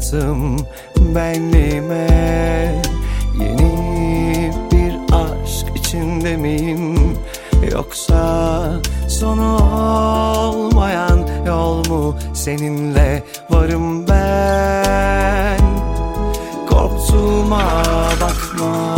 kattım benliğime. Yeni bir aşk içinde miyim, yoksa sonu olmayan yol mu? Seninle varım ben, korktuğuma bakma.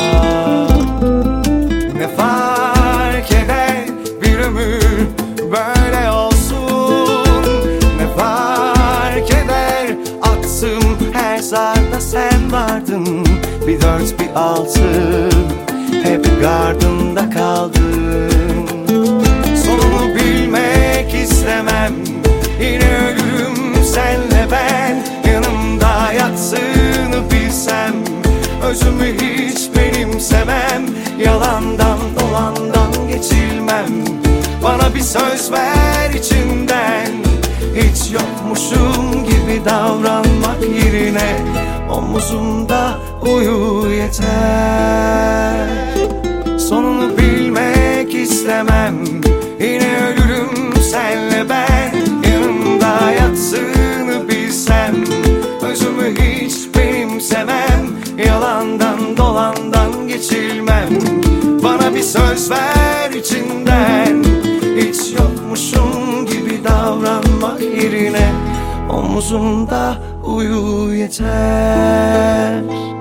Ne fark eder bir ömür böyle olsun, ne fark eder attım her zarda sen vardın. Bir dört bir altı hep gardında kaldın. Sonunu bilmek istemem, yine ölürüm senle ben. Yanımda yattığını bilsem, özümü hiç benimsemem. Yalandan dolandan geçilmem. Bana bir söz ver içinden, hiç yokmuşum gibi davranmak yerine omuzumda uyu yeter. Sonunu bilmek istemem, yine ölürüm senle ben. Yanımda yattığını bilsem, özümü hiç benimsemem. Yalandan dolandan geçilmem. Bana bir söz ver içinden, hiç yokmuşum gibi davranmak yerine omuzumda uyu yeter.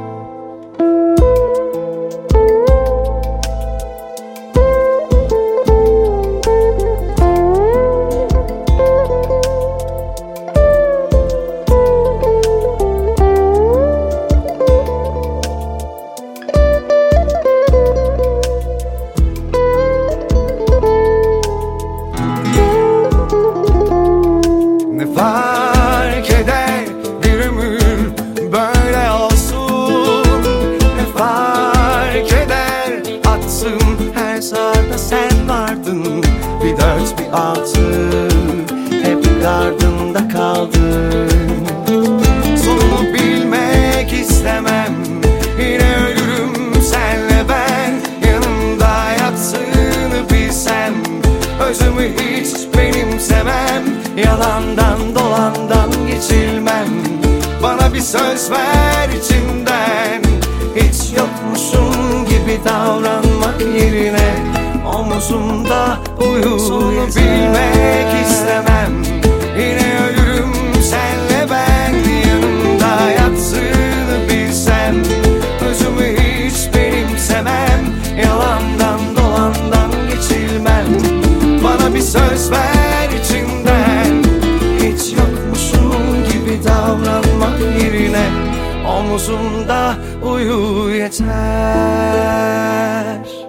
Ne fark eder bir ömür böyle olsun, ne fark eder attım her zarda sen vardın. Bir dört bir altı hep gardında kaldın. Sonunu bilmek istemem, yine ölürüm senle ben. Yanımda yattığını bilsem, özümü hiç benimsemem. Yalandan dolandan geçilmem. Bana bir söz ver içinden, hiç yokmuşum gibi davranmak yerine omuzumda uyu. Sonu bilmek istemem, yine ölürüm senle ben. Yanımda yattığını bilsem, özümü hiç benimsemem. Yalandan dolandan geçilmem. Bana bir söz ver içinden, hiç yokmuşum gibi davranmak yerine omuzumda uyu yeter.